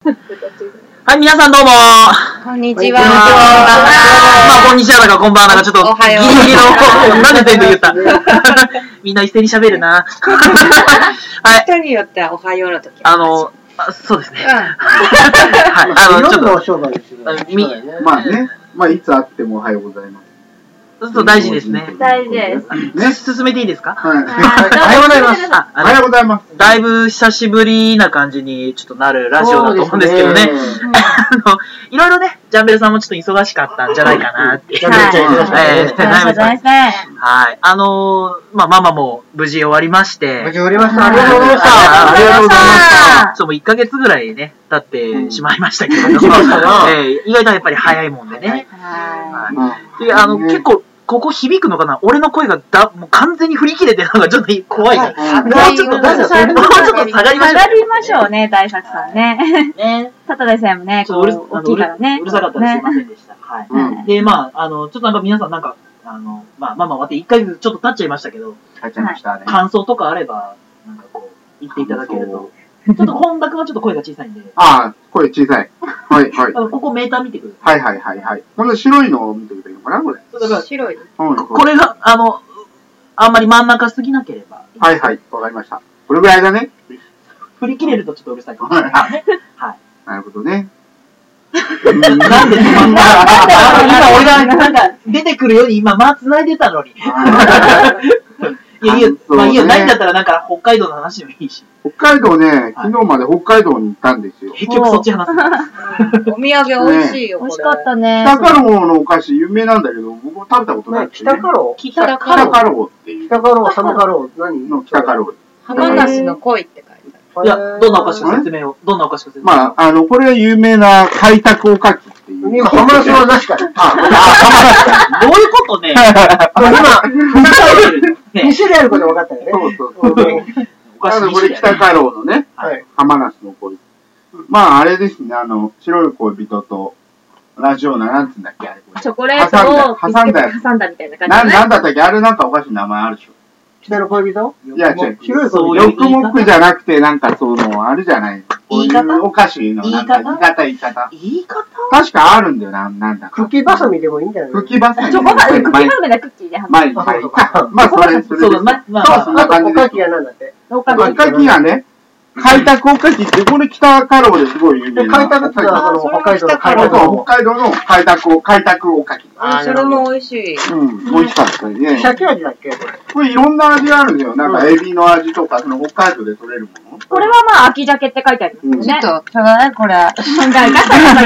はい、皆さんどうもこんにちは。 まあ、こんにちはだかこんばんはだかちょっとギリギリのなんで全部言ったみんな一斉に喋るなはい。 人によってはおはようの時そうですね。 はい、ちょっとお商売ですよね。 まあね、まあいつ会ってもおはようございます。 そう大事ですね。 大事です。 ね、進めていいですか？ はい。おはようございます。 おはようございます。 だいぶ久しぶりな感じにちょっとなるラジオだと思うんですけどね。いろいろね、ジャンベルさんもちょっと忙しかったんじゃないかなって。はい。まあママも無事終わりまして。 無事終わりました。 ありがとうございました。ありがとうございました。ちょっと1ヶ月ぐらいね、経ってしまいましたけれども、意外とやっぱり早いもんでね。結構、ここ響くのかな？俺の声がもう完全に振り切れてるのがちょっと怖いね。もうちょっと下がりましょうね、大作さんね。ただでさえもね、大きいからね。 うるさかったらすいませんでした。はい。で、まあ、ちょっとなんか皆さんなんか、まあ、待って1ヶ月ちょっと経っちゃいましたけど、感想とかあれば、なんかこう、言っていただけると。ちょっと本田君はちょっと声が小さいんで。 ああ、声小さい。はい、はい。 ここメーター見てください。 はい。この白いのを見てくれるのかな、これ。 白い。 これが、あんまり真ん中すぎなければ。 はい、わかりました。これぐらいだね。 振り切れるとちょっとうるさいかもしれないね。はい。なるほどね。 なんで止まった今俺がなんか出てくるように今繋いでたのに。いや、まあいいよ、ないんだったらなんか北海道の話でもいいし。 北海道ね、昨日まで北海道に行ったんですよ。 結局そっち話す。 お土産美味しいよ。美味しかったね。 北カロのお菓子有名なんだけど、僕も食べたことない。 北カロ北カロっていう。 北カロ、浜カロ、何の北カロ。 浜梨の恋って書いてある。 いや、どんなお菓子か説明を。 まあ、これは有名な開拓おかきっていう。 今、浜梨は確かに。 どういうことね。 今、2種類あること分かったよね。 そう。これ北カロのね、浜梨の恋。まあ、あれですね、白い恋人と、同じような、なんつうんだっけ、あれ。 チョコレートを挟んだみたいな感じ。 なんだったっけ、あれなんかお菓子の名前あるでしょ。 北の恋人？ いや、違う。白い恋人。よくもくじゃなくて、なんかあるじゃない。 言い方？ お菓子の言い方。 言い方確かあるんだよ、なんだか。 茎バサミでもいいんじゃない？ 茎バサミ。 チョコバサミ、茎バサミだ、クッキーで。 まあ、それ。 そうだ、まあ、そんな感じで。おかきはなんだって。 おかきはね、開拓おかきって、これ北カロですごい有名な。 開拓ってのは、北海道の北海道の開拓おかき。 それも美味しい。 美味しかったね。 鮭味だっけ？ これいろんな味があるんだよ。なんかエビの味とか、北海道で取れるもの。 これはまあ、秋鮭って書いてあるんですね。 ちょっと、これ。 ガサガサ。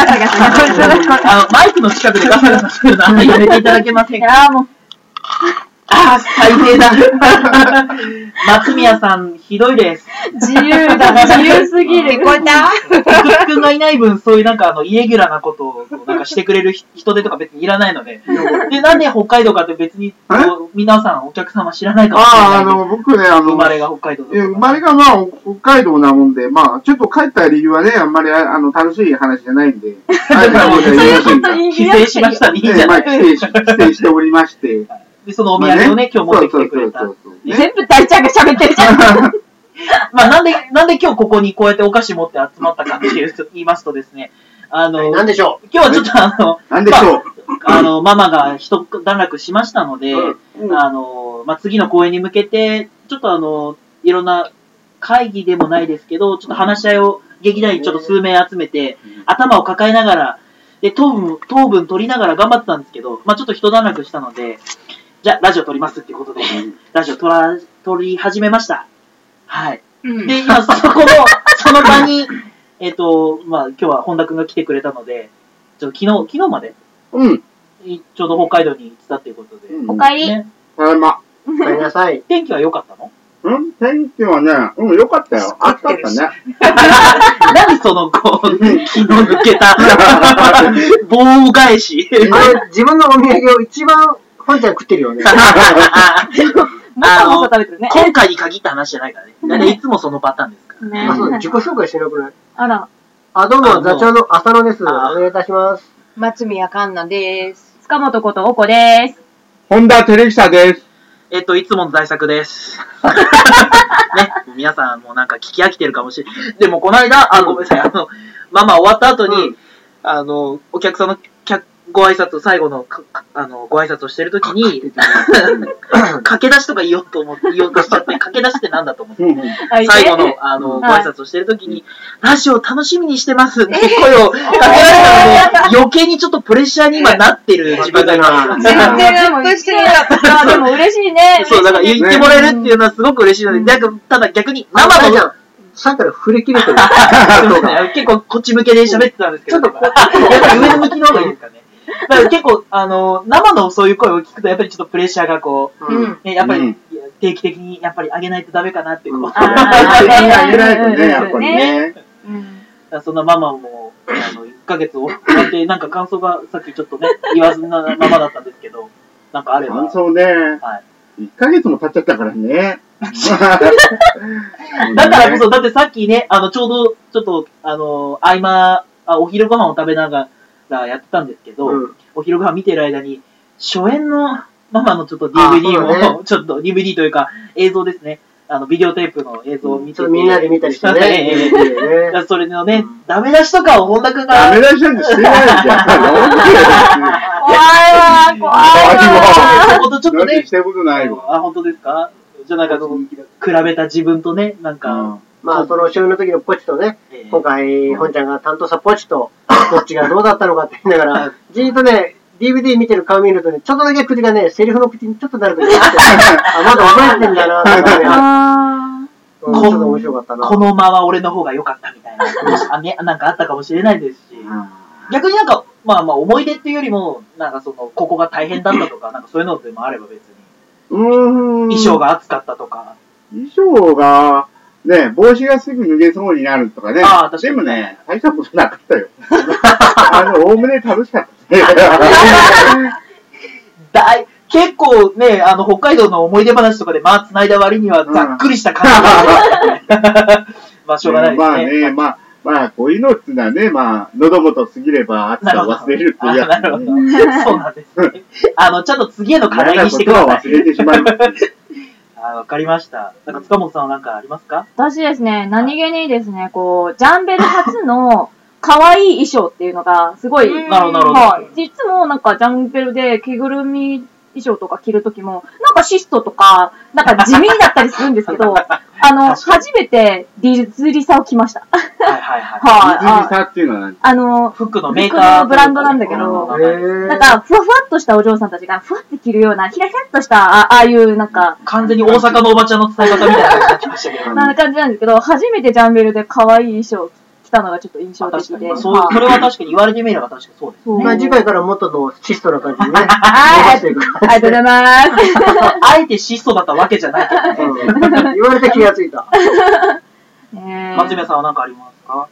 マイクの近くでガサガサしてるのやめていただけませんか？もう。最低だ。松宮さん、ひどいです。 自由すぎる。 聞こえた？くんがいない分、そういうなんかイレギュラーなことをなんかしてくれる人手とか別にいらないので。で、なんで北海道かって別に、皆さん、お客様知らないかもしれない。 僕ね、 生まれが北海道生まれがまあ、北海道なもんで、まあ、ちょっと帰った理由はね、あんまり楽しい話じゃないんで。 否定しましたね。いいじゃない。 否定しておりまして。 で、そのお土産をね、今日持ってきてくれた。 全部大ちゃんが喋ってるじゃん。 まあ、なんで今日ここにこうやってお菓子持って集まったかって言いますとですね、 なんでしょう？ 今日はちょっとなんでしょう？ママが一段落しましたので、まあ、次の公演に向けて、ちょっといろんな会議でもないですけど、ちょっと話し合いを劇団にちょっと数名集めて、頭を抱えながら、で、糖分取りながら頑張ってたんですけど、まあ、ちょっと一段落したので、じゃあ、ラジオ撮りますっていうことで、ラジオ撮り始めました。はい。で、今、その場に、まあ、今日は本田くんが来てくれたので、昨日まで、ちょうど北海道に行ってたっていうことで。 おかえり。 ただいま。 おかえりなさい。 天気は良かったの？ 天気はね、良かったよ。暑かったね。 何その、気の抜けた、棒返し。 自分のお土産を一番、本ちゃん食ってるよね。 今回に限った話じゃないからね。いつもそのパターンですからね。 自己紹介してなくない？ あら。 どうも、座長の浅野です。お願いいたします。 松宮環奈です。 塚本ことおこです。 本田照久です。 いつもの大作です。ね、皆さんもなんか聞き飽きてるかもしれない。でもこの間、ごめんなさい、ママ終わった後に、お客さんのご挨拶、最後のご挨拶をしてるときに、駆け出しとか言おうとしちゃって、駆け出しってなんだと思って、最後のご挨拶をしてるときに、ラジオ楽しみにしてますって声をかけられたので、余計にちょっとプレッシャーに今なってる自分がいます。 全然してなかった。でも嬉しいね。 そう、だから言ってもらえるっていうのはすごく嬉しいので、ただ逆に生の、 さっきから振り切れてる。 結構こっち向けで喋ってたんですけど、ちょっと上向きの方がいいですかね。だから結構、生のそういう声を聞くと、やっぱりちょっとプレッシャーがこう、やっぱり定期的にやっぱり上げないとダメかなっていう。 上げないとね、やっぱりね。 そんなママも、1ヶ月終わって、なんか感想がさっきちょっとね、言わずなままだったんですけど、なんかあれば。 感想ね、1ヶ月も経っちゃったからね。 だからこそ、だってさっきね、ちょうど、ちょっと、合間、お昼ご飯を食べながらやってたんですけど、お昼ご飯見てる間に、初演のママのちょっと DVD も、ちょっと DVD というか映像ですね。ビデオテープの映像を見てて。 みんなで見たりしてね。 それのね、ダメ出しとかを本田くんが。 ダメ出しなんてしてないじゃん。 怖いわ、怖いわ。 ちょっとね。 したことないわ。 あ、本当ですか？じゃあなんか比べた自分とね、なんか。 まあ、その初演の時のポチとね、今回、本ちゃんが担当したポチと、どっちがどうだったのかって言いながら、じーっとね、DVD 見てる顔見るとね、ちょっとだけ口がね、セリフの口にちょっとなるときがあって、あ、まだ覚えてんだな、とかね。ちょっと面白かったな。 この間は俺の方が良かったみたいな、なんかあったかもしれないですし、逆になんか、まあ思い出っていうよりも、なんかここが大変だったとか、なんかそういうのでもあれば別に。衣装が熱かったとか。 衣装が、ね、帽子がすぐ脱げそうになるとかね。でもね、大したことなかったよ。おおむね楽しかった。結構ね、北海道の思い出話とかで繋いだ割にはざっくりした感じが。まあ、しょうがないですね。 まあ、こういうのってのはね、喉元過ぎれば暑さを忘れるっていうやつ。 なるほど。そうなんですね。ちゃんと次への課題にしてください。 忘れてしまいます。 わかりました。なんか塚本さんは何かありますか？ 私ですね、何気にですね、ジャンベル初の可愛い衣装っていうのがすごい、 なるほど。 実もなんかジャンベルで着ぐるみ衣装とか着るときも、なんかシストとか、なんか地味だったりするんですけど、初めてディズリサを着ました。 はい。 ディズリサっていうのは何？ 服のメーカー。 ブランドなんだけど、なんかふわふわっとしたお嬢さんたちがふわって着るような、ひらひらっとした、ああいうなんか。 完全に大阪のおばちゃんの伝え方みたいな感じになってましたけど。 な感じなんですけど、初めてジャンベルで可愛い衣装来たのがちょっと印象的で。 それは確かに言われてみれば確かにそうですね。 まあ次回から元の質素な感じにね。 ありがとうございます。 あえて質素だったわけじゃないけどね。 言われて気がついた。 松宮さんは何かありますか？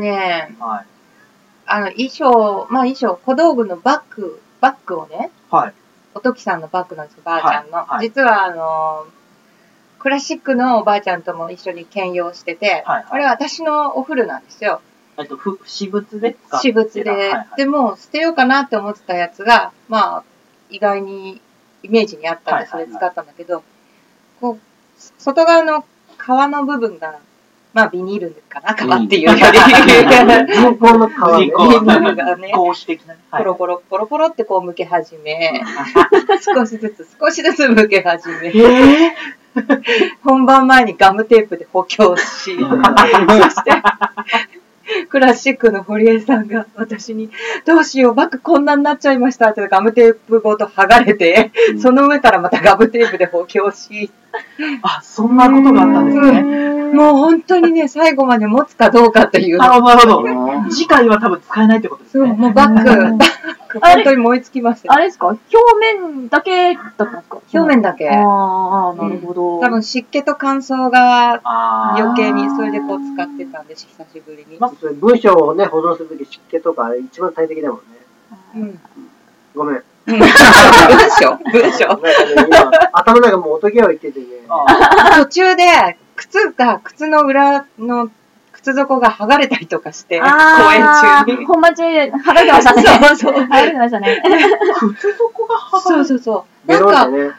衣装、小道具のバッグをね、おときさんのバッグなんですけど、ばあちゃんの。実はクラシックのおばあちゃんとも一緒に兼用してて、これは私のお古なんですよ。 私物で使って私物で。でも、捨てようかなって思ってたやつが、意外にイメージにあったんで、それ使ったんだけど、外側の皮の部分が、ビニールかな、皮っていうより。 人工の皮ね。格子的な。ポロポロって剥け始め、少しずつ剥け始め。本番前にガムテープで補強し、そしてクラシックの堀江さんが私にどうしようバッグこんなになっちゃいましたってガムテープごと剥がれて、その上からまたガムテープで補強し、 そんなことがあったんですね。 もう本当にね、最後まで持つかどうかっていう。 なるほど。次回は多分使えないってことですね。 そう、もうバッグ本当に燃え尽きました。 あれですか？表面だけだったんですか？ 表面だけ。 なるほど。 多分湿気と乾燥が余計にそれで使ってたんで、久しぶりに。 文章をね、保存するとき湿気とか一番大敵だもんね。ごめん。 文章今、頭の中もう音際を言っててね。 途中で、靴の裏の靴底が剥がれたりとかして、公演中に。 本番中で剥がれてましたね。 そう。 剥がれてましたね。 靴底が剥がれてそう。なんか、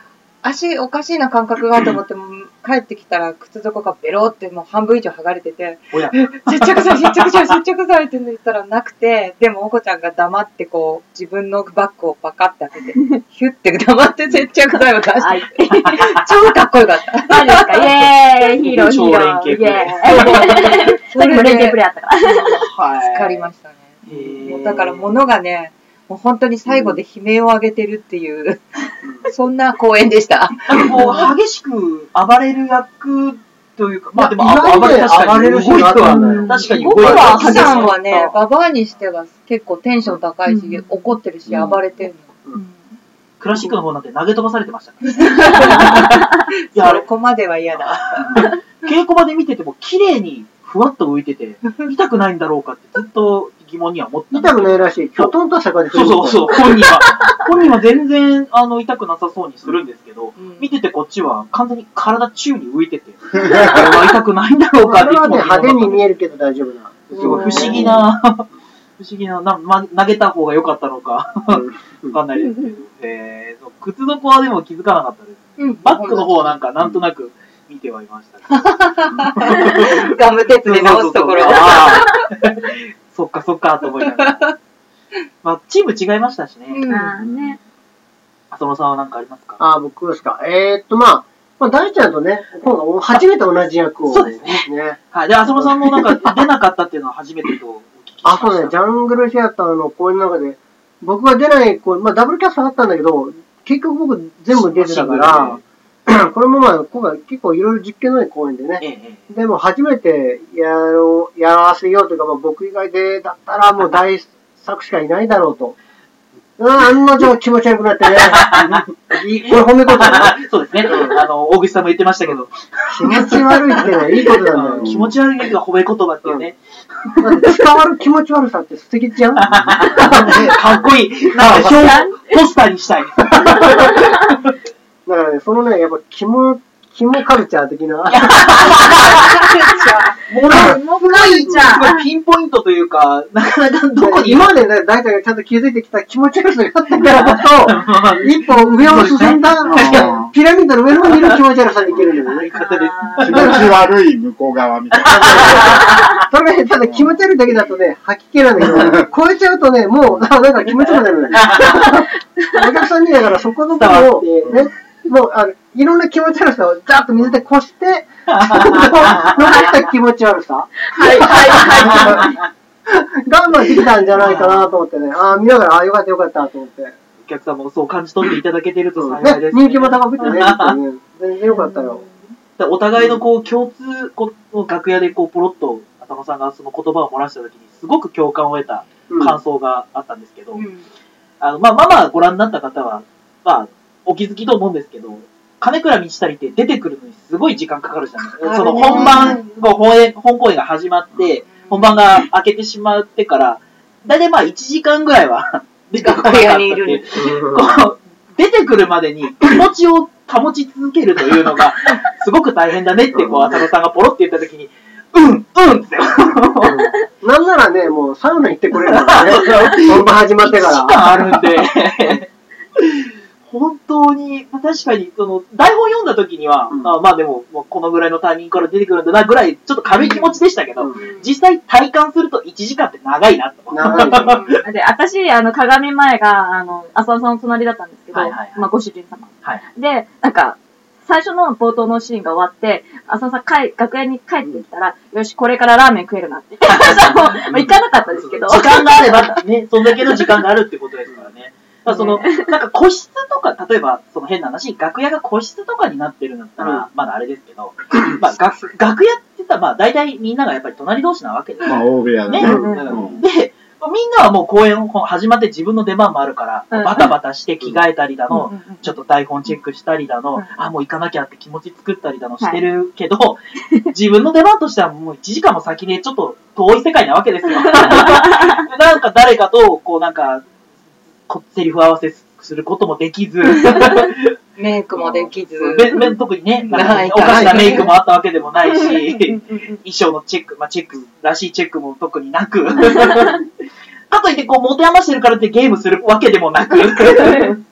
足おかしいな感覚がと思っても、帰ってきたら靴底がベロってもう半分以上剥がれてて、接着剤って言ったらなくて、でもおこちゃんが黙ってこう、自分のバッグをパカって開けて、ヒュッて黙って接着剤を出して、超かっこよかった。 何ですかイエーイヒーローヒーローイエーイそれも連携プレイあったから。 助かりましたね。もうだから物がね、もう本当に最後で悲鳴を上げてるっていう、そんな公演でした。 もう激しく暴れる役というか、まあでも暴れるシーンがあったんだよ。 確かに僕はハさんはね、ババアにしては結構テンション高いし、怒ってるし、暴れてるの。 クラシックの方なんて投げ飛ばされてましたね。 いや、そこまでは嫌だ。 稽古場で見てても綺麗にふわっと浮いてて、痛くないんだろうかってずっと疑問には思ってた。 痛くないらしい。きょとんとした感じ。 そう、本人は全然痛くなさそうにするんですけど、見ててこっちは完全に体宙に浮いてて、これは痛くないんだろうかっていつも派手に見えるけど大丈夫な。 すごい不思議な、投げた方が良かったのか、わかんないですけど、靴底はでも気づかなかったです。バッグの方はなんとなく見てはいました。 ガムテープで直すところ。 そっかと思いながら。まあ、チーム違いましたしね。浅野さんは何かありますか？ 僕ですか。まあ、大ちゃんとね、初めて同じ役を。 そうですね。はい。で、浅野さんも出なかったっていうのは初めてとお聞きしました。 そうね、ジャングルシアターの公演の中で、僕が出ないまあ、ダブルキャストあったんだけど、結局僕全部出てたから、これもまあ、今回結構いろいろ実験のない公演でね。でも初めてやらせようというか、まあ、僕以外でだったらもう大作しかいないだろうと。案の定気持ち悪くなってね。これ褒め言葉ね。そうですね。大口さんも言ってましたけど。 気持ち悪いってね、いいことなんだよ。 気持ち悪いが褒め言葉っていうね。 伝わる気持ち悪さって素敵じゃん。かっこいい。ポスターにしたい。 だからね、そのね、やっぱキモカルチャー的な。 ピンポイントというか、なかなかどこに。 今までね、大体がちゃんと気づいてきた気持ち悪さがあったからこそ、一歩上を進んだ、ピラミッドの上の方にいる気持ち悪さにいけるんだよね。 気持ち悪い向こう側みたいな。 それね、ただ気持ち悪いだけだとね、吐き気なんだけど、超えちゃうとね、もう、なんか気持ち悪くなる。お客さんにだからそこのとこを、ね、もう、いろんな気持ち悪さをザーッと水でこして、残った気持ち悪さ。我慢できたんじゃないかなと思ってね。見ながら、よかったと思って。 お客さんもそう感じ取っていただけてると幸いです、 ね。人気も高くてね。全然よかったよ。 お互いの共通、楽屋でポロッと、浅野さんがその言葉を漏らしたときに、すごく共感を得た感想があったんですけど、まあご覧になった方は、まあ、お気づきと思うんですけど、金倉道足って出てくるのにすごい時間かかるじゃないですか。その本番、本公演が始まって、本番が明けてしまってから、だいたいまあ1時間ぐらいは出てこなかったっていう。出てくるまでに気持ちを保ち続けるというのが、すごく大変だねって、浅野さんがポロって言った時に、って。 なんならね、もうサウナ行ってくれるからね。本番始まってから。 1時間あるんで。本当に、確かに、台本読んだ時には、まあでも、このぐらいのタイミングから出てくるんだなぐらい、ちょっと軽い気持ちでしたけど、実際体感すると1時間って長いなと。 で、私、鏡前が、浅野さんの隣だったんですけど、まあご主人様。で、最初の冒頭のシーンが終わって、浅野さん楽屋に帰ってきたら、よし、これからラーメン食えるなって。行かなかったですけど。 時間があればね、そんだけの時間があるってことですからね。個室とか、例えば、変な話、楽屋が個室とかになってるんだったら、まだあれですけど、まあ、楽屋って言ったら、まあ、大体みんながやっぱり隣同士なわけですよ。 まあ、大部屋だね。 で、みんなはもう公演始まって自分の出番もあるから、バタバタして着替えたりだの、ちょっと台本チェックしたりだの、もう行かなきゃって気持ち作ったりだのしてるけど、自分の出番としてはもう1時間も先にちょっと遠い世界なわけですよ。なんか誰かと、セリフ合わせすることもできず、 メイクもできず、 特にね、おかしなメイクもあったわけでもないし、衣装のチェック、まあチェックらしいチェックも特になく、かといって持て余してるからってゲームするわけでもなく、